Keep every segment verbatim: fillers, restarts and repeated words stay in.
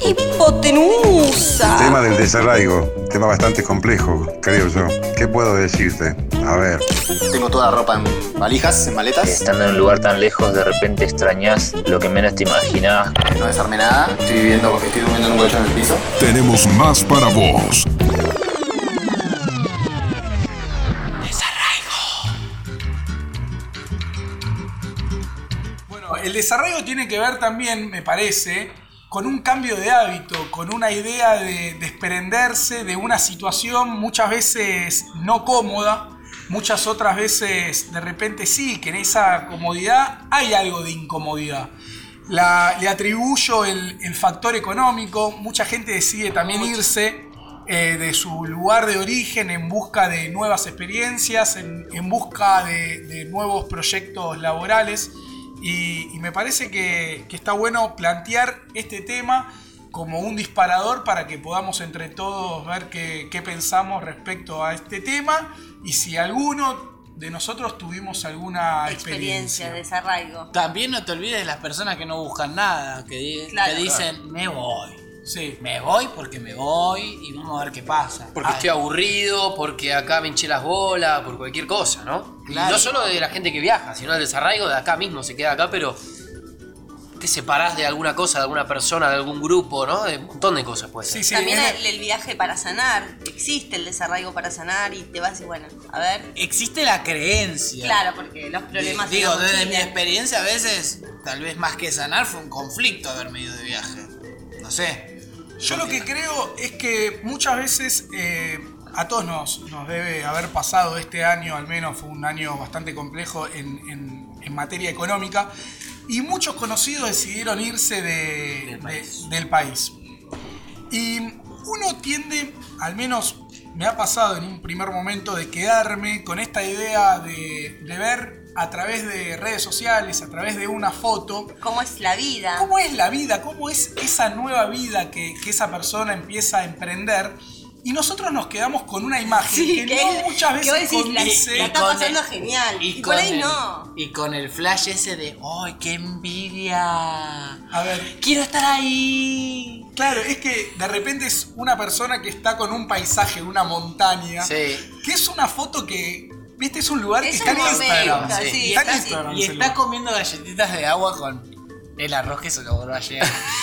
¡Hipotenusa! El tema del desarraigo, tema bastante complejo, creo yo. ¿Qué puedo decirte? A ver. Tengo toda la ropa en valijas, en maletas. Estando en un lugar tan lejos, de repente extrañás lo que menos te imaginabas. No desarmé nada. Estoy viviendo, estoy durmiendo en un colchón en el piso. Tenemos más para vos. Bueno, el desarraigo tiene que ver también, me parece, con un cambio de hábito, con una idea de desprenderse de una situación muchas veces no cómoda, muchas otras veces de repente sí, que en esa comodidad hay algo de incomodidad. La, le atribuyo el, el factor económico, mucha gente decide también irse eh, de su lugar de origen en busca de nuevas experiencias, en, en busca de, de nuevos proyectos laborales. Y, y me parece que, que está bueno plantear este tema como un disparador para que podamos entre todos ver qué, qué pensamos respecto a este tema y si alguno de nosotros tuvimos alguna experiencia. Experiencia, desarraigo. También no te olvides de las personas que no buscan nada, que, di- Claro. que dicen, me voy. Sí. Me voy porque me voy y vamos a ver qué pasa. Porque Ah, estoy aburrido, porque acá me hinché las bolas, por cualquier cosa, ¿no? Claro. Y no solo de la gente que viaja, sino del desarraigo de acá mismo, se queda acá, pero te separás de alguna cosa, de alguna persona, de algún grupo, ¿no? De un montón de cosas puede ser. Sí, sí, También es- el, el viaje para sanar. Existe el desarraigo para sanar y te vas y bueno, a ver. Existe la creencia. Claro, porque los problemas... Digo, en la desde mi mochila. experiencia a veces, tal vez más que sanar, fue un conflicto haberme ido de viaje. No sé. Yo lo que creo es que muchas veces eh, a todos nos, nos debe haber pasado este año, al menos fue un año bastante complejo en, en- en materia económica, y muchos conocidos decidieron irse de- Del país. de- del país. Y uno tiende, al menos me ha pasado en un primer momento, de quedarme con esta idea de, de ver a través de redes sociales, a través de una foto, ¿Cómo es la vida? ¿cómo es la vida? ¿Cómo es esa nueva vida que, que esa persona empieza a emprender? Y nosotros nos quedamos con una imagen Sí, que, que no es- muchas que veces vos decís, la- condice. la está con pasando el- genial. Y por con ahí el- no. Y con el flash ese de, ¡ay, qué envidia! A ver, ¡Quiero estar ahí! claro, es que de repente es una persona que está con un paisaje, una montaña, Sí. que es una foto que, viste, es un lugar Es que está un en Instagram. momento, sí. sí, Está en está así. Instagram Y ese está lugar. comiendo galletitas de agua con el arroz que se logró ayer.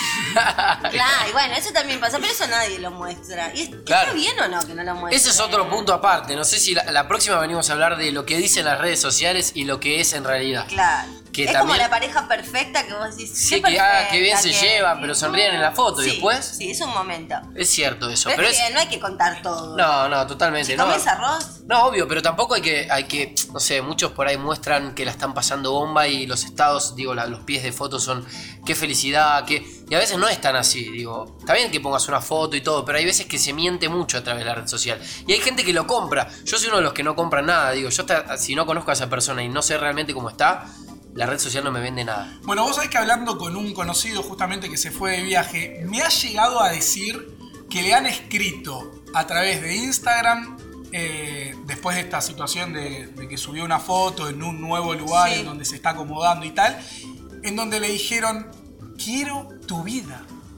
Claro, y bueno, eso también pasa, pero eso nadie lo muestra. ¿Y es- Claro. está bien o no que no lo muestre? Ese es otro punto aparte. No sé si la, la próxima venimos a hablar de lo que dicen las redes sociales y lo que es en realidad. Claro. Que es también- como la pareja perfecta que vos decís. Sí, qué que, ah, perfecta, qué bien se que- llevan, pero sonríen en la foto. ¿Y Sí, después? Sí, es un momento. Es cierto eso. Pero, Pero es es... que no hay que contar todo. No, no, totalmente. Si no. comes arroz, No, obvio, pero tampoco hay que, hay que, no sé, muchos por ahí muestran que la están pasando bomba y los estados, digo, la- los pies de fotos son qué felicidad, qué... Y a veces no es tan así, digo, está bien que pongas una foto y todo, pero hay veces que se miente mucho a través de la red social. Y hay gente que lo compra. Yo soy uno de los que no compran nada, digo, yo hasta, si no conozco a esa persona y no sé realmente cómo está, la red social no me vende nada. Bueno, vos sabés que hablando con un conocido justamente que se fue de viaje, me ha llegado a decir que le han escrito a través de Instagram, eh, después de esta situación de, de que subió una foto en un nuevo lugar Sí. en donde se está acomodando y tal, en donde le dijeron, quiero tu vida.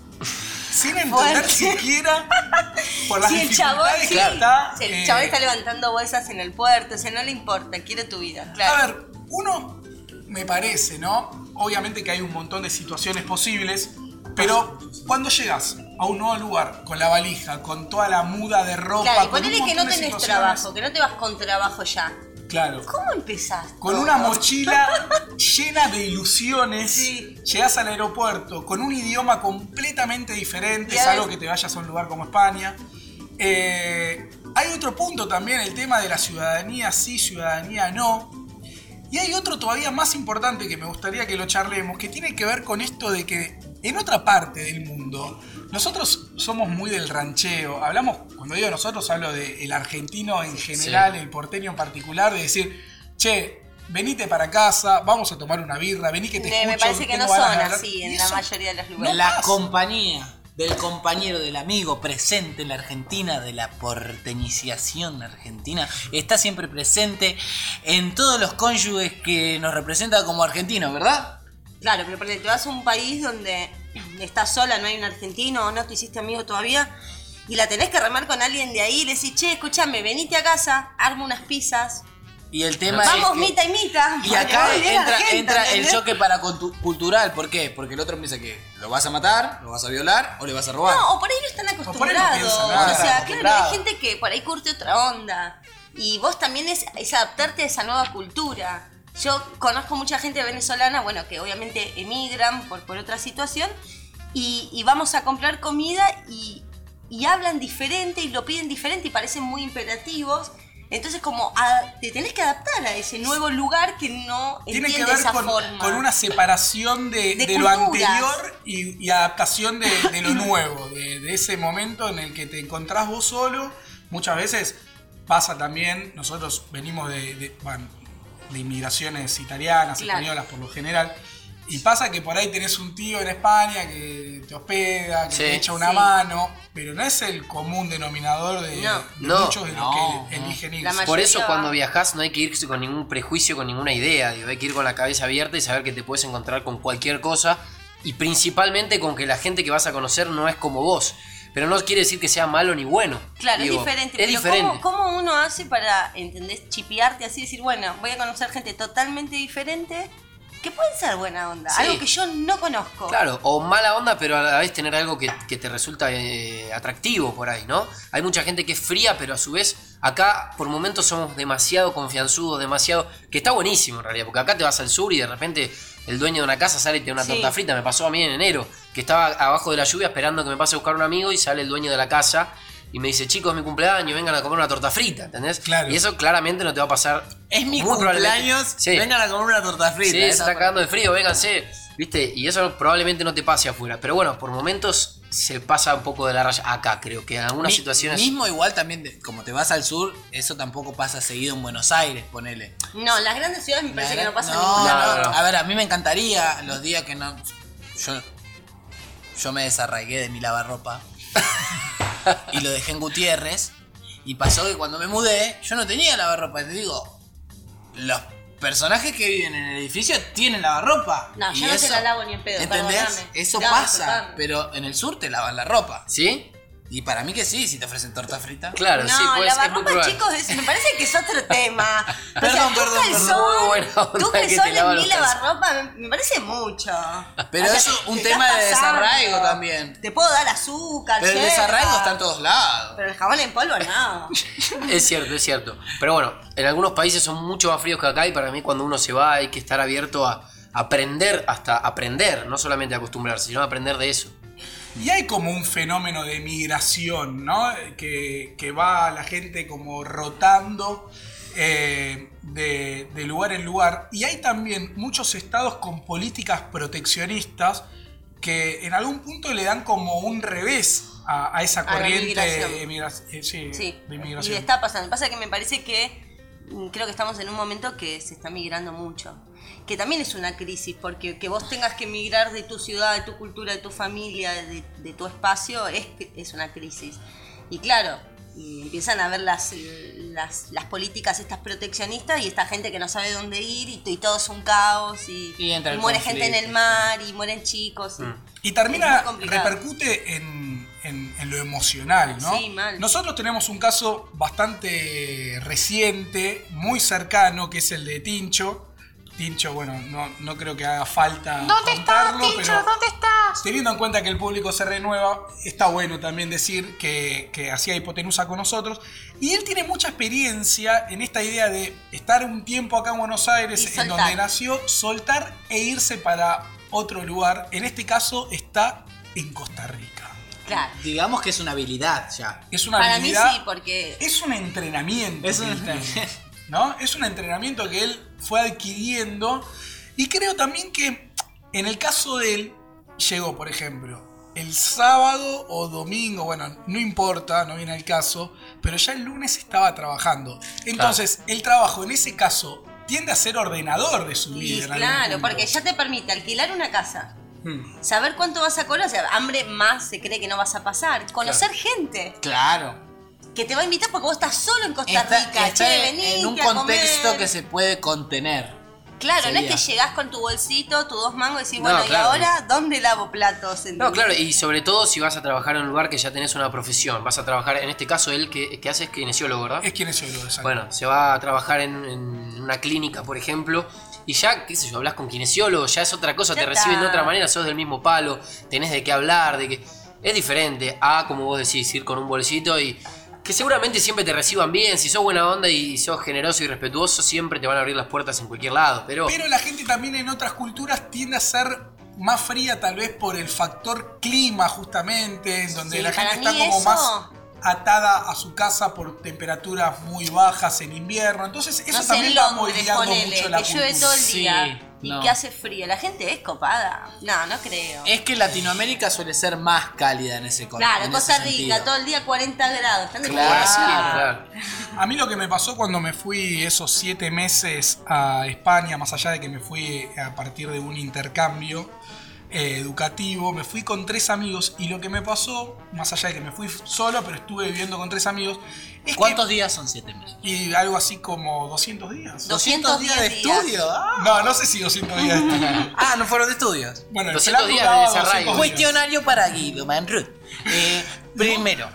Sin entender Fuerte. siquiera por las si el chabón, dificultades sí, que está. si el eh, chabón está levantando bolsas en el puerto, o sea, no le importa, quiere tu vida. Claro. A ver, uno me parece, ¿no? Obviamente que hay un montón de situaciones posibles, pero cuando llegas a un nuevo lugar con la valija, con toda la muda de ropa, Claro, y con un ponele que montón no de tenés situaciones, trabajo, que no te vas con trabajo ya. Claro. ¿Cómo empezás? Con todo? una mochila llena de ilusiones, Sí. llegás al aeropuerto con un idioma completamente diferente, Y es a algo veces- que te vayas a un lugar como España. Eh, hay otro punto también, el tema de la ciudadanía sí, ciudadanía no. Y hay otro todavía más importante que me gustaría que lo charlemos, que tiene que ver con esto de que en otra parte del mundo, nosotros somos muy del rancheo. Hablamos, cuando digo nosotros, hablo del argentino en general, Sí. el porteño en particular, de decir, che, venite para casa, vamos a tomar una birra, vení que te Me- escucho. me parece que no tengo ganas son de hablar". así Y en la eso mayoría de los lugares. La pasa. compañía del compañero, del amigo presente en la Argentina, de la porteñización argentina, está siempre presente en todos los cónyuges que nos representan como argentinos, ¿verdad? Claro, pero porque te vas a un país donde estás sola, no hay un argentino o no te hiciste amigo todavía, y la tenés que remar con alguien de ahí y le decís, che, escuchame, venite a casa, arma unas pizzas. Y el tema Vamos, es que, mita y mita. y acá Porque va a entra, la gente, entra el ¿entendés? choque paracultural. ¿Por qué? Porque el otro piensa que lo vas a matar, lo vas a violar o le vas a robar. No, o por ahí no están O por ahí no acostumbrados. piensan nada. O sea, claro, Acostumbrado. hay gente que por ahí curte otra onda. Y vos también es, es adaptarte a esa nueva cultura. Yo conozco mucha gente venezolana, bueno, que obviamente emigran por, por otra situación, y, y vamos a comprar comida y, y hablan diferente y lo piden diferente y parecen muy imperativos. Entonces, como a- te tenés que adaptar a ese nuevo lugar que no Tiene entiende que ver esa con, forma. con una separación de, De de lo culturas. anterior y, y adaptación de, de lo nuevo, de, de ese momento en el que te encontrás vos solo. Muchas veces pasa también, nosotros venimos de, de, bueno, de inmigraciones italianas, Claro. españolas por lo general, y pasa que por ahí tenés un tío en España que te hospeda, que Sí. te echa una Sí. mano, pero no es el común denominador de, No. de No. muchos de los No, que no. eligen La irse. mayoría Por eso va- cuando viajás no hay que irse con ningún prejuicio, con ninguna idea. Digo, hay que ir con la cabeza abierta y saber que te puedes encontrar con cualquier cosa. Y principalmente con que la gente que vas a conocer no es como vos. Pero no quiere decir que sea malo ni bueno. Claro, Digo, es diferente. Es pero diferente. ¿cómo, ¿cómo uno hace para, entendés, chipearte así? Decir, bueno, voy a conocer gente totalmente diferente que pueden ser buena onda. Sí. Algo que yo no conozco. Claro, o mala onda, pero a la vez tener algo que, que te resulta eh, atractivo por ahí, ¿no? Hay mucha gente que es fría, pero a su vez acá por momentos somos demasiado confianzudos, demasiado... Que está buenísimo en realidad, porque acá te vas al sur y de repente el dueño de una casa sale y te da una Sí. torta frita. Me pasó a mí en enero, que estaba abajo de la lluvia esperando que me pase a buscar un amigo y sale el dueño de la casa y me dice, chicos, es mi cumpleaños, vengan a comer una torta frita, ¿entendés? Claro. Y eso claramente no te va a pasar... Es mi muy probablemente. cumpleaños, Sí. vengan a comer una torta frita. Sí, se esa está cagando de frío, vénganse. ¿Viste? Y eso probablemente no te pase afuera. Pero bueno, por momentos se pasa un poco de la raya. Acá creo que en algunas Mi- situaciones... Mismo igual también, de- como te vas al sur, eso tampoco pasa seguido en Buenos Aires, ponele. No, en las grandes ciudades me parece La que no verdad- pasa no, ningún no, lado. no. A ver, a mí me encantaría los días que no... Yo, yo me desarraigué de mi lavarropa y lo dejé en Gutiérrez. Y pasó que cuando me mudé, yo no tenía lavarropa. Te digo, los personajes que viven en el edificio tienen lavarropa. No, Y yo no eso- te la lavo ni en pedo, ¿entendés? perdóname. Eso No, pasa, disculpame. pero en el sur te lavan la ropa. ¿Sí? Y para mí que sí, si te ofrecen torta frita. Claro, No, sí, pues es muy lavarropa, probable. chicos, es- me parece que es otro tema. O Perdón, sea, tu perdón, perdón. calzón, Muy buena onda tu que te calzón lavan en los mi calzones. lavarropa me, me parece mucho. Pero O sea, es un te tema estás de pasando. desarraigo también. Te puedo dar azúcar, Pero el yerba, desarraigo está en todos lados. Pero el jabón en polvo no. Es cierto, es cierto. Pero bueno, en algunos países son mucho más fríos que acá y para mí cuando uno se va hay que estar abierto a aprender, hasta aprender, no solamente a acostumbrarse, sino a aprender de eso. Y hay como un fenómeno de migración, ¿no? Que, que va la gente como rotando eh, de, de lugar en lugar. Y hay también muchos estados con políticas proteccionistas que en algún punto le dan como un revés a, a esa A la corriente migración. de, emigra- eh, sí, Sí, de y inmigración. está pasando. Pasa que me parece que mm, creo que estamos en un momento que se está migrando mucho. Que también es una crisis, porque que vos tengas que migrar de tu ciudad, de tu cultura, de tu familia, de, de tu espacio, es, es una crisis. Y claro, y empiezan a ver las, las, las políticas estas proteccionistas y esta gente que no sabe dónde ir y, y todo es un caos y, Y entra y el muere conflicto, gente en el mar y mueren chicos. y- Y Es termina, muy complicado. repercute en, en- en lo emocional, ¿no? Sí, mal. Nosotros tenemos un caso bastante reciente, muy cercano, que es el de Tincho. Tincho, bueno, no, no creo que haga falta ¿Dónde contarlo, estás, Tincho? pero ¿Dónde estás? teniendo en cuenta que el público se renueva, está bueno también decir que, que hacía hipotenusa con nosotros. Y él tiene mucha experiencia en esta idea de estar un tiempo acá en Buenos Aires, Y en soltar. donde nació, soltar e irse para otro lugar. En este caso está en Costa Rica. Claro. Digamos que es una habilidad ya. Es una Para habilidad, mí sí, porque es un entrenamiento. Es que un él tiene, ¿no? Es un entrenamiento que él fue adquiriendo. Y creo también que en el caso de él, llegó, por ejemplo, el sábado o domingo, bueno, no importa, no viene al caso, pero ya el lunes estaba trabajando. Entonces, el trabajo en ese caso tiende a ser ordenador de su Y vida. en algún claro, punto. porque ya te permite alquilar una casa, Hmm. saber cuánto vas a cobrar, o sea, hambre más se cree que no vas a pasar, conocer gente Claro. que te va a invitar porque vos estás solo en Costa Está, Rica, está che, venite en un a contexto comer. que se puede contener. Claro, Sería. no es que llegás con tu bolsito, tus dos mangos y decís, No, bueno, claro. ¿y ahora dónde lavo platos? ¿Entendés? No, claro, y sobre todo si vas a trabajar en un lugar que ya tenés una profesión. Vas a trabajar, en este caso, él que, que hace es kinesiólogo, ¿verdad? Es kinesiólogo, exacto. Bueno, se va a trabajar en, en una clínica, por ejemplo, y ya, qué sé yo, hablas con kinesiólogo, ya es otra cosa, Ya te está. reciben de otra manera, sos del mismo palo, tenés de qué hablar, de que... Es diferente a, como vos decís, ir con un bolsito y... Que seguramente siempre te reciban bien, si sos buena onda y sos generoso y respetuoso, siempre te van a abrir las puertas en cualquier lado, pero... Pero la gente también en otras culturas tiende a ser más fría tal vez por el factor clima justamente, en donde Sí, la gente para está mí como eso- más atada a su casa por temperaturas muy bajas en invierno. Entonces eso No sé, también en va Londres, moldeando ponele, mucho la que llueve cultura. todo el día Sí, y no. que hace frío. La gente es copada. No, no creo. Es que Latinoamérica suele ser más cálida en ese con- Claro, en Costa ese Rica, sentido. todo el día cuarenta grados. Están de Claro. Brasil, acuerdo. claro. A mí lo que me pasó cuando me fui esos siete meses a España, más allá de que me fui a partir de un intercambio eh, educativo, me fui con tres amigos y lo que me pasó, más allá de que me fui solo, pero estuve viviendo con tres amigos, es ¿Cuántos que, días son siete meses? y algo así como doscientos días. ¿doscientos días de días. estudio? Ah, No, no sé si doscientos días. de estudio. Ah, no fueron de estudios. Bueno, el doscientos flaco días daba de desarraigo. doscientos días. Cuestionario para Guido Manrut. Eh, primero.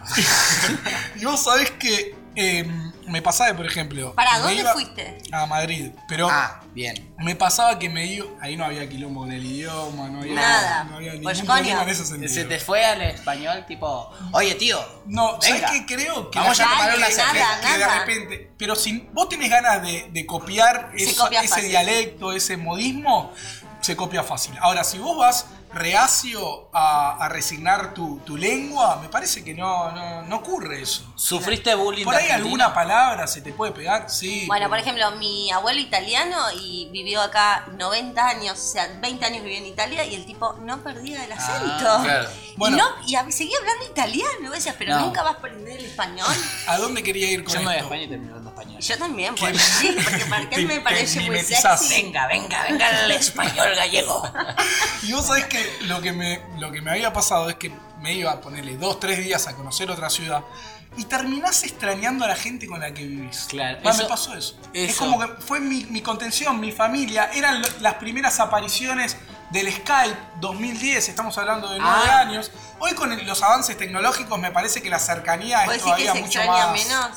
Y vos sabés que eh, me pasaba, por ejemplo... ¿Para me dónde iba fuiste? A Madrid, pero... Ah, bien. Me pasaba que me iba. Ahí no había quilombo con el idioma, no había Nada. No había Pues, ningún coño. problema en ese sentido. Se te fue al español tipo, oye tío, No, ¿sabes venga, qué? Creo que. vamos la a tomar gente una que- cerveza. que, que de Nada. repente. Pero si vos tenés ganas de, de copiar Se eso- copia ese fácil. dialecto, ese modismo, se copia fácil. Ahora, si vos vas reacio a, a resignar tu, tu lengua, me parece que no, no, no ocurre eso. ¿sufriste bullying Por de ahí Argentina? alguna palabra se te puede pegar, sí. Bueno, pero- por ejemplo, mi abuelo italiano y vivió acá noventa años, o sea, veinte años vivió en Italia y el tipo no perdía el acento. claro. Bueno. Y, no, y a- seguía hablando italiano. Y vos decías, pero No. nunca vas a aprender el español. ¿A dónde quería ir con Yo me voy a esto? España y termino hablando español. Yo también, ¿Qué? pues sí, porque para qué Te- me te parece muy mimetizás. sexy. Venga, venga, venga el español gallego. Y vos sabés que lo que me, lo que me había pasado es que me iba a ponerle dos, tres días a conocer otra ciudad y terminás extrañando a la gente con la que vivís. Claro, Va, eso- me pasó eso. Es eso. como que fue mi, mi contención, mi familia. Eran lo- las primeras apariciones del Skype dos mil diez, estamos hablando de nueve Ah. años. Hoy con el- los avances tecnológicos me parece que la cercanía ¿Puedes es decir que todavía se mucho extraña más... menos?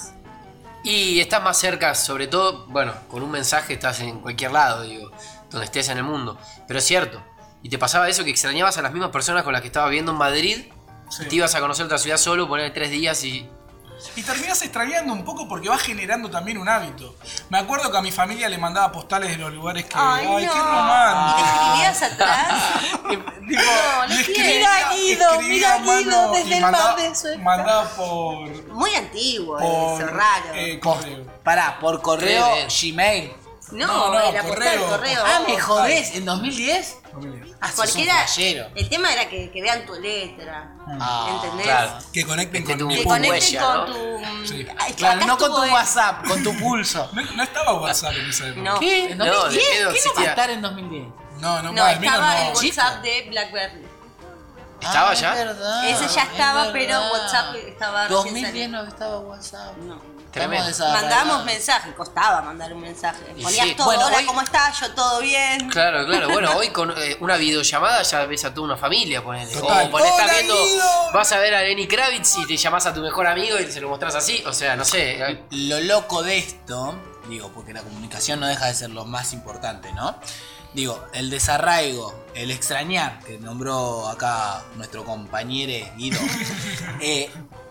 Y estás más cerca, sobre todo, bueno, con un mensaje estás en cualquier lado, digo, donde estés en el mundo. Pero es cierto. Y te pasaba eso, que extrañabas a las mismas personas con las que estabas viviendo en Madrid. Sí. Y te ibas a conocer otra ciudad solo, poner tres días y... Y terminás extrañando un poco porque vas generando también un hábito. Me acuerdo que a mi familia le mandaba postales de los lugares que... ¡Ay, Ay, qué no. romántico! ¿Y te escribías atrás? Tipo, No, no le quiero. Mira, Guido, escribía mira, a mano Guido, desde y el mandaba- mar de Suecia. Mandaba por... Muy antiguo por eso, raro. eh, correo. Pará, por correo Re bien. Gmail. no, no, no, era postal, correo. correo. Ah, me jodés, ¿en dos mil diez? Ah, sos Porque un era, flashero. el tema era que, que vean tu letra. Ah, ¿Entendés? Claro. Que conecten Este con tu- Que tu conecten huella, con ¿no? tu... Sí. Ay, Claro, acá no con tu estuvo él. WhatsApp, con tu pulso. No, no estaba WhatsApp en esa época. No. ¿Qué? ¿En No, dos mil diez? de pedo ¿Qué no va a existía. estar en dos mil diez? No, no, No, al menos estaba no. el WhatsApp de BlackBerry. ¿Estaba Ah, ya? es verdad, Ese ya es estaba, pero verdad. WhatsApp estaba recién dos mil diez saliendo. no estaba WhatsApp. No. Tremendo. Estamos Mandábamos desarraigados. mensajes, costaba mandar un mensaje. Y Ponías sí. todo, Bueno, hola, hoy- ¿cómo estás? Yo todo bien. Claro, claro. Bueno, hoy con eh, una videollamada ya ves a toda una familia, ponele. Total. O ponés, estás Hola, viendo, Guido. vas a ver a Lenny Kravitz y te llamás a tu mejor amigo y se lo mostrás así. O sea, no sé. eh, Lo loco de esto, digo, porque la comunicación no deja de ser lo más importante, ¿no? Digo, el desarraigo, el extrañar, que nombró acá nuestro compañero Guido, eh,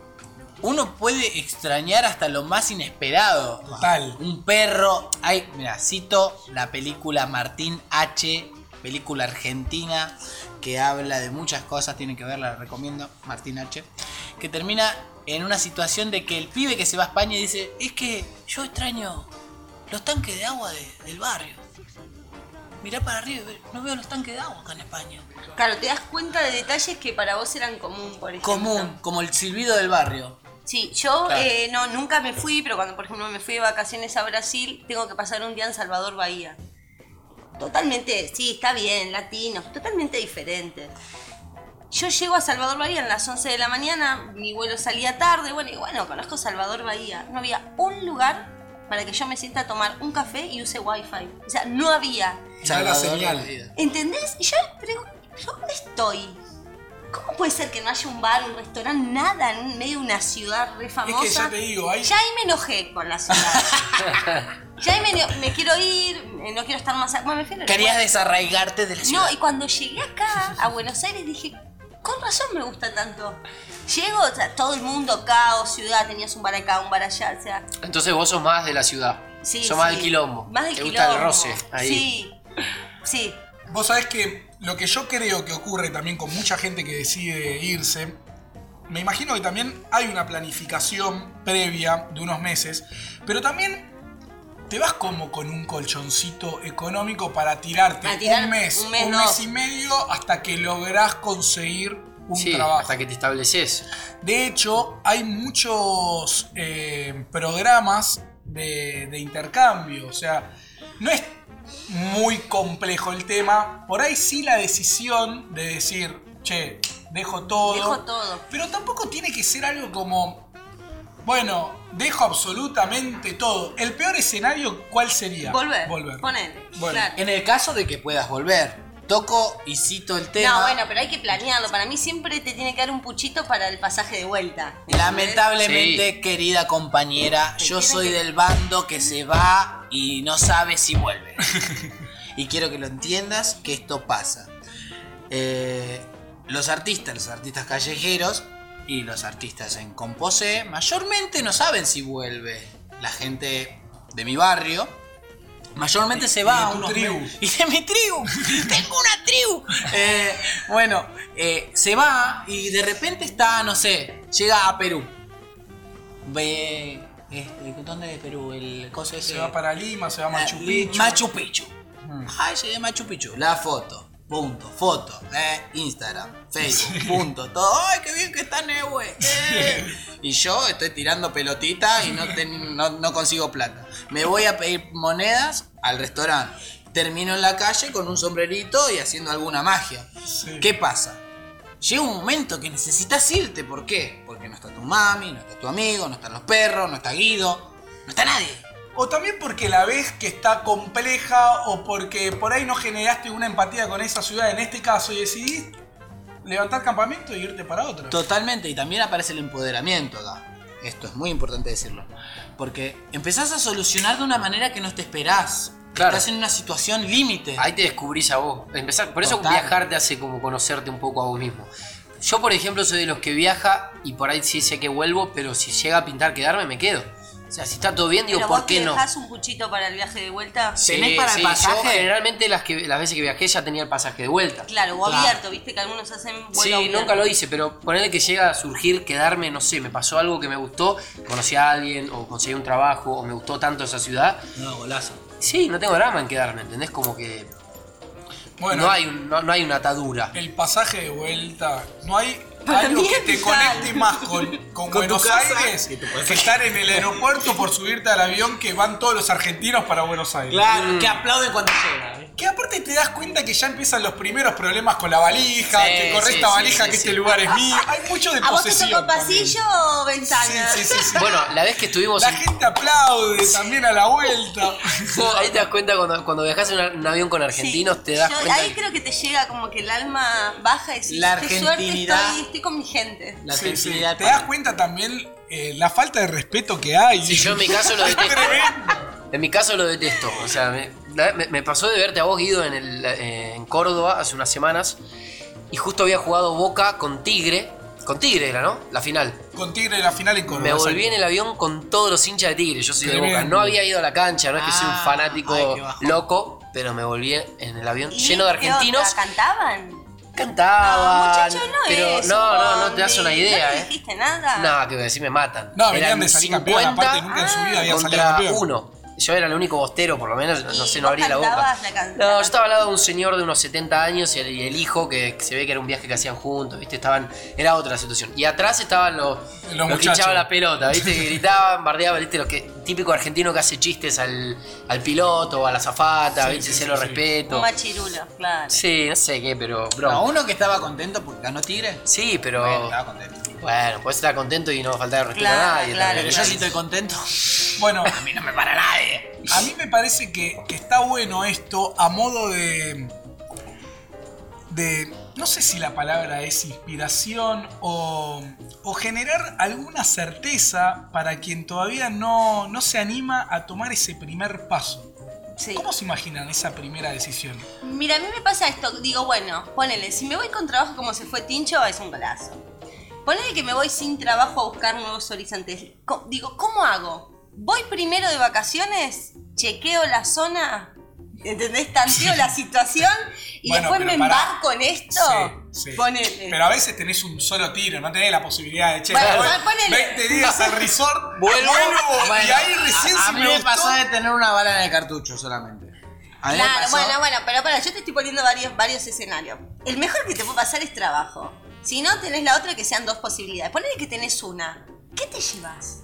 uno puede extrañar hasta lo más inesperado. Total. Un perro. Ay, mira, cito la película Martín H, película argentina que habla de muchas cosas, tienen que verla, la recomiendo, Martín H, que termina en una situación de que el pibe que se va a España dice, es que yo extraño los tanques de agua de- del barrio. Mirá para arriba, y ve- no veo los tanques de agua acá en España. Claro, te das cuenta de detalles que para vos eran común, por ejemplo. Común, como el silbido del barrio. Sí, yo Claro. eh, no, nunca me fui, pero cuando por ejemplo me fui de vacaciones a Brasil, tengo que pasar un día en Salvador Bahía. Totalmente, sí, está bien, latino, totalmente diferente. Yo llego a Salvador Bahía a las once de la mañana, mi vuelo salía tarde, bueno, y bueno, conozco Salvador Bahía. No había un lugar para que yo me sienta a tomar un café y use wifi. O sea, no había. Ya la señal. ¿Entendés? Y yo, pero, pero ¿dónde estoy? ¿Cómo puede ser que no haya un bar, un restaurante, nada en medio de una ciudad re famosa? Es que ya te digo, ahí... Ya ahí me enojé con la ciudad. Ya ahí me, me quiero ir, no quiero estar más... Bueno, me fui a Querías desarraigarte de la ciudad. No, y cuando llegué acá, a Buenos Aires, dije, con razón me gusta tanto. Llego, o sea, todo el mundo, caos, ciudad, tenías un bar acá, un bar allá, o sea... Entonces vos sos más de la ciudad. Sí, sos sí. más del quilombo. Más del Te quilombo. gusta el roce ahí. Sí, sí. Vos sabés que lo que yo creo que ocurre también con mucha gente que decide irse, me imagino que también hay una planificación previa de unos meses, pero también te vas como con un colchoncito económico para tirarte Para tirar un mes, un mes, un no. mes y medio hasta que lográs conseguir un Sí, trabajo. hasta que te estableces. De hecho, hay muchos eh, programas de, de intercambio, o sea, no es muy complejo el tema. Por ahí sí la decisión de decir, che, dejo todo. Dejo todo. Pero tampoco tiene que ser algo como, bueno, dejo absolutamente todo. El peor escenario, ¿cuál sería? Volver. Volver. Ponele. Bueno. Claro. En el caso de que puedas volver, toco y cito el tema. No, bueno, pero hay que planearlo. Para mí siempre te tiene que dar un puchito para el pasaje de vuelta. Lamentablemente, Sí. querida compañera, Te yo tiene soy que- del bando que se va y no sabe si vuelve. Y quiero que lo entiendas que esto pasa. Eh, los artistas, los artistas callejeros y los artistas en composé, mayormente no saben si vuelve. La gente de mi barrio mayormente se va de a tu unos tribu. me- y de mi tribu. Tengo una tribu. Eh, bueno, eh, se va y de repente está, no sé, llega a Perú. Ve, este, ¿dónde es Perú? El coso ese. Se va para Lima, se va a Machu Ah, Picchu. Machu Picchu. Ay, llegué a Machu Picchu. La foto. Punto. Foto. Eh, Instagram. Facebook. Punto. Todo. Ay, qué bien que está Nehue. Eh. Y yo estoy tirando pelotita y no, ten- no, no consigo plata. Me voy a pedir monedas al restaurante. Termino en la calle con un sombrerito y haciendo alguna magia. Sí. ¿Qué pasa? Llega un momento que necesitas irte. ¿Por qué? Porque no está tu mami, no está tu amigo, no están los perros, no está Guido, no está nadie. O también porque la ves que está compleja o porque por ahí no generaste una empatía con esa ciudad en este caso y decidís levantar campamento y irte para otra. Totalmente, y también aparece el empoderamiento acá. Esto es muy importante decirlo. Porque empezás a solucionar de una manera que no te esperás. Claro. Estás en una situación límite. Ahí te descubrís a vos. Empezar, por eso Total. viajar te hace como conocerte un poco a vos mismo. Yo, por ejemplo, soy de los que viaja y por ahí sí sé que vuelvo, pero si llega a pintar quedarme, me quedo. O sea, si está todo bien, digo, Pero ¿por vos qué te no? dejás un puchito para el viaje de vuelta. ¿Tenés para el pasaje? Yo generalmente las, que, las veces que viajé ya tenía el pasaje de vuelta. Claro, o Claro. abierto, viste que algunos hacen vuelo Sí, abierto. nunca lo hice, pero ponerle que llega a surgir, quedarme, no sé, me pasó algo que me gustó, conocí a alguien, o conseguí un trabajo, o me gustó tanto esa ciudad. No, golazo. Sí, no tengo drama en quedarme, ¿entendés? Como que Bueno, no, hay un- no, no hay una atadura. el pasaje de vuelta, no hay Para algo mí que es te vital. conecte más con, con Con tu Buenos casa, Aires que te puedes- que estar en el aeropuerto por subirte al avión que van todos los argentinos para Buenos Aires. Claro, que aplauden cuando llega. ¿eh? Que aparte te das cuenta que ya empiezan los primeros problemas con la valija, Sí, que corre sí, esta sí, valija, sí, que sí. este lugar es mío. Hay mucho de ¿A vos te posesión. tocó pasillo o ventana? Sí, sí, sí, sí. Bueno, la vez que estuvimos La en... gente aplaude también a la vuelta. Ahí te das cuenta cuando, cuando viajas en un avión con argentinos, Sí. te das Yo cuenta. ahí creo que te llega como que el alma baja y decís, La qué suerte argentinidad. estoy, estoy con mi gente. La Sí, sí. sensibilidad. Te das cuenta también eh, la falta de respeto que hay. Sí, yo en mi caso lo Es detesto. tremendo. En mi caso lo detesto. O sea, me, me- me pasó de verte a vos, Guido, en, el, eh, en Córdoba hace unas semanas. Y justo había jugado Boca con Tigre. Con Tigre era, ¿no? La final. Con Tigre en la final en Córdoba. Me volví exacto. en el avión con todos los hinchas de Tigre. Yo soy de Boca. Tremendo. No había ido a la cancha, no es que soy un Ah, fanático ay, qué bajón. loco. Pero me volví en el avión ¿Y lleno de qué argentinos. onda? ¿Cantaban? Cantaban. No, muchacho, no pero es no, un no, no te das bondi. una idea, ¿No le eh. dijiste nada? No, que decir me matan. No, venían Eran de salir campeones, aparte nunca en su vida habían salido contra campeón. uno. Yo era el único bostero, por lo menos, no ¿Y sé, vos no abría la boca. cantabas la can- No, la yo estaba al lado de un señor de unos setenta años y el, y el hijo, que se ve que era un viaje que hacían juntos, ¿viste? Estaban, era otra situación. Y atrás estaban los, Los los que muchachos. echaban la pelota, ¿viste? Que gritaban, bardeaban, ¿viste? Los que, típico argentino que hace chistes al, al piloto o a la azafata, Sí, ¿viste? sí, Se sí, lo sí. respeto. Un machirulo, claro. Sí, no sé qué, pero, bro. No, uno que estaba contento porque ganó Tigre. Sí, pero. Bueno, estaba contento. Bueno, puedes estar contento y no faltar respeto Claro, a nadie. claro, también. Pero yo sí estoy contento. Bueno, A mí no me para nadie. a mí me parece que, que está bueno esto a modo de, de, no sé si la palabra es inspiración o, o generar alguna certeza para quien todavía no, no se anima a tomar ese primer paso. Sí. ¿Cómo se imaginan esa primera decisión? Mira, a mí me pasa esto, digo, bueno, ponele, si me voy con trabajo como se fue Tincho, es un golazo. Ponele que me voy sin trabajo a buscar nuevos horizontes. Co- Digo, ¿cómo hago? Voy primero de vacaciones, chequeo la zona, ¿entendés? Tanteo la situación y Bueno, después pero me pará. embarco en esto. Sí, sí. Ponele. Pero a veces tenés un solo tiro, no tenés la posibilidad de, che, Bueno, me voy ponele. veinte días al resort, Vuelvo, vuelvo, y bueno, ahí recién a, a si mí me me gustó. pasó de tener una bala en el cartucho solamente. A mí me Claro, pasó- bueno, bueno, pero para, yo te estoy poniendo varios, varios escenarios. El mejor que te puede pasar es trabajo. Si no, tenés la otra que sean dos posibilidades. Ponele que tenés una. ¿Qué te llevas?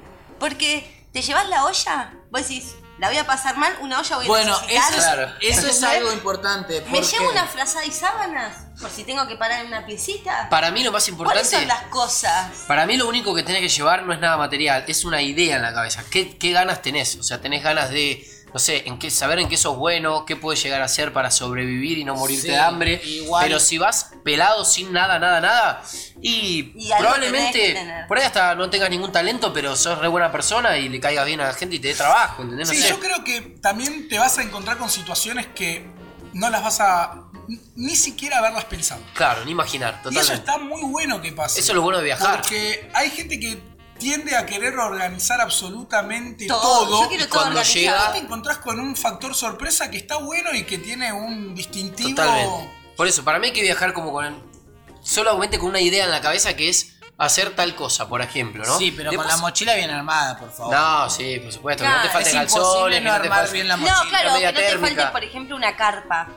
Porque te llevas la olla, vos decís, la voy a pasar mal, una olla voy a Bueno, necesitar. eso es, Claro. eso es ¿Entendés? algo importante. Me porque- llevo una frazada y sábanas, por si tengo que parar en una piecita. Para mí lo más ¿Cuáles importante... son las cosas? Para mí lo único que tenés que llevar no es nada material, es una idea en la cabeza. ¿Qué, qué ganas tenés? O sea, tenés ganas de, no sé, en qué, saber en qué sos bueno, qué puedes llegar a hacer para sobrevivir y no morirte Sí, de hambre. igual- Pero si vas pelado sin nada, nada, nada, y, Y algo tenés que probablemente tener. por ahí hasta no tengas ningún talento, pero sos re buena persona y le caigas bien a la gente y te dé trabajo, ¿entendés? No Sí, sé. yo creo que también te vas a encontrar con situaciones que no las vas a ni siquiera haberlas pensado. Claro, ni imaginar, Y eso totalmente. está muy bueno que pase. Eso es lo bueno de viajar. Porque hay gente que tiende a querer organizar absolutamente Todo. todo. Yo quiero y todo cuando organizado. Y llega- te encontrás con un factor sorpresa que está bueno y que tiene un distintivo. Totalmente. Por eso, para mí hay que viajar como con... solamente con una idea en la cabeza que es hacer tal cosa, por ejemplo, ¿no? Sí, pero con Después- la mochila bien armada, por favor. No, sí, por supuesto, que no te Claro, falten es calzones, imposible que no no te armar falte- bien la mochila. No, claro, que media no te térmica. falte, por ejemplo, una carpa.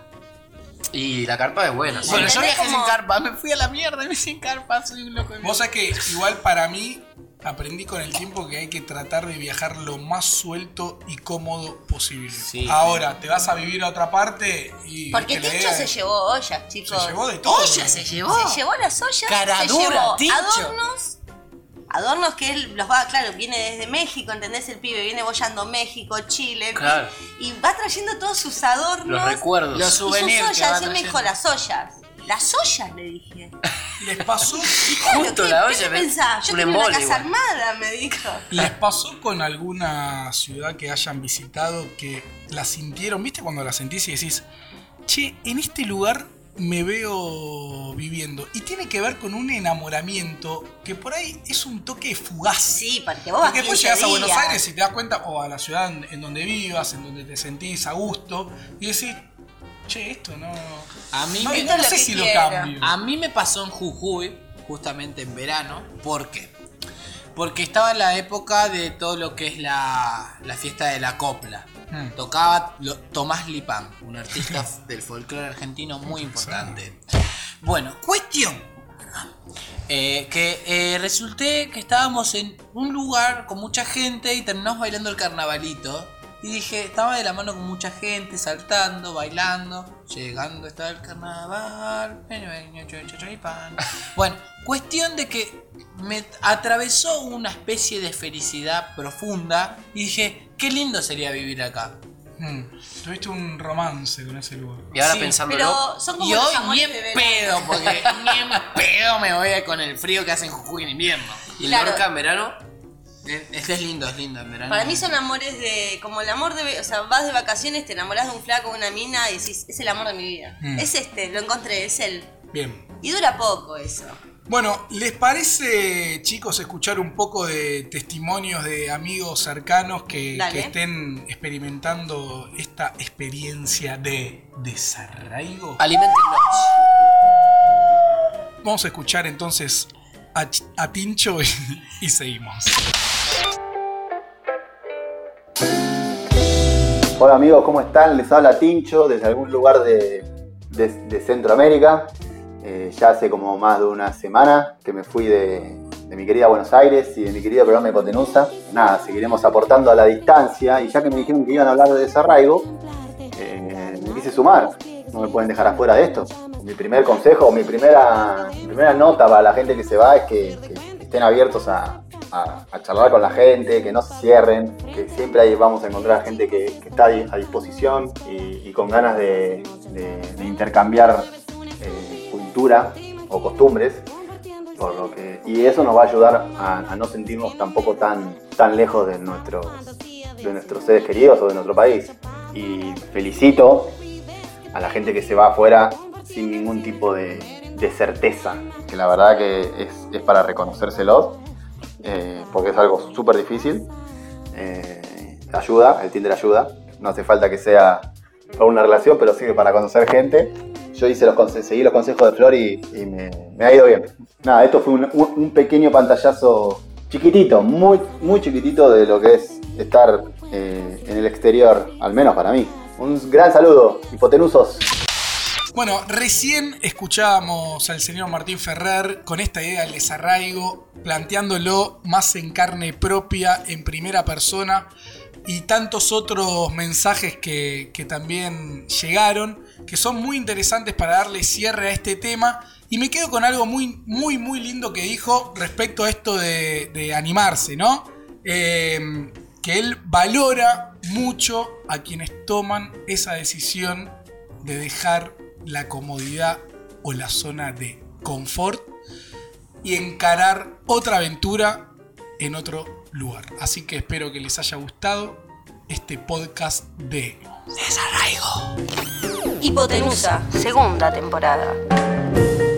Y la carpa es buena. sí. Bueno, yo ¿Entendés viajé cómo? sin carpa, me fui a la mierda y me sin carpa, soy un loco de Vos sabés que igual para mí aprendí con el tiempo que hay que tratar de viajar lo más suelto y cómodo posible. Sí. Ahora, te vas a vivir a otra parte y... Porque es que la Tincho idea se es- llevó ollas, chicos. Se llevó de todo. ¡Olla se llevó! Se llevó las ollas, Cara se dura, llevó Tincho. adornos, adornos que él los va, claro, viene desde México, ¿entendés? El pibe viene bollando México, Chile, Claro. y va trayendo todos sus adornos. Los recuerdos. Los y sus souvenirs que va ollas, él me dijo trayendo. las ollas. Las ollas, le dije. Les pasó... Claro, Justo ¿qué, la ¿qué olla, te ¿ves? pensás? Yo Un tengo una embole casa igual. armada, me dijo. ¿Les pasó con alguna ciudad que hayan visitado que la sintieron? ¿Viste cuando la sentís y decís, che, en este lugar me veo viviendo? Y tiene que ver con un enamoramiento que por ahí es un toque fugaz. Sí, porque vos vas Porque después quince llegas a Buenos días. Aires y te das cuenta, o a la ciudad en, en donde vivas, en donde te sentís a gusto, y decís, che, esto no... A mí no, me- no lo sé que si quiero. lo cambio. A mí me pasó en Jujuy, justamente en verano. ¿Por qué? Porque estaba en la época de todo lo que es la, la fiesta de la copla. Hmm. Tocaba lo- Tomás Lipán, un artista del folclore argentino muy importante. Bueno, cuestión. Eh, que eh, resulté que estábamos en un lugar con mucha gente y terminamos bailando el carnavalito. Y dije, estaba de la mano con mucha gente, saltando, bailando. Llegando está el carnaval. Bueno, cuestión de que me atravesó una especie de felicidad profunda. Y dije, qué lindo sería vivir acá. Hmm. Tuviste un romance con ese lugar. Y ahora Sí, pensándolo, Pero son como Y los hoy amores ni en de verano. pedo, porque ni en pedo me voy con el frío que hace en Jujuy en invierno. y el Claro. Lorca en verano, Es, es lindo, es lindo en verano. Para mí son amores de. Como el amor de. O sea, vas de vacaciones, te enamorás de un flaco, de una mina y decís, es el amor de mi vida. Mm. Es este, lo encontré, es él. Bien. Y dura poco eso. Bueno, ¿les parece, chicos, escuchar un poco de testimonios de amigos cercanos que, Dale. que estén experimentando esta experiencia de desarraigo? alimentenlos. Vamos a escuchar entonces a, Ch- a Tincho y, y seguimos. Hola amigos, ¿cómo están? Les habla Tincho desde algún lugar de, de, de Centroamérica. Eh, ya hace como más de una semana que me fui de, de mi querida Buenos Aires y de mi querido programa de Hipotenusa. Nada, seguiremos aportando a la distancia y ya que me dijeron que iban a hablar de desarraigo, eh, me quise sumar. no me pueden dejar afuera de esto. Mi primer consejo, mi primera, mi primera nota para la gente que se va es que, que estén abiertos a, a, a charlar con la gente, que no se cierren, que siempre ahí vamos a encontrar gente que, que está a disposición y, y con ganas de, de, de intercambiar eh, cultura o costumbres. Por lo que, y eso nos va a ayudar a, a no sentirnos tampoco tan, tan lejos de nuestros, de nuestros seres queridos o de nuestro país. Y felicito a la gente que se va afuera sin ningún tipo de, de certeza, que la verdad que es, es para reconocérselos, eh, porque es algo súper difícil. Eh, ayuda, el Tinder ayuda, no hace falta que sea para una relación, pero sirve para conocer gente. Yo hice los conse- seguí los consejos de Flor y, y me, me ha ido bien. Nada, esto fue un, un, un pequeño pantallazo chiquitito, muy, muy chiquitito de lo que es estar eh, en el exterior, al menos para mí. Un gran saludo, hipotenusos. Bueno, recién escuchábamos al señor Martín Ferrer con esta idea del desarraigo, planteándolo más en carne propia, en primera persona, y tantos otros mensajes que, que también llegaron, que son muy interesantes para darle cierre a este tema. Y me quedo con algo muy, muy, muy lindo que dijo respecto a esto de, de animarse, ¿no? Eh, que él valora mucho a quienes toman esa decisión de dejar la comodidad o la zona de confort y encarar otra aventura en otro lugar. Así que espero que les haya gustado este podcast de Desarraigo. Hipotenusa, segunda temporada.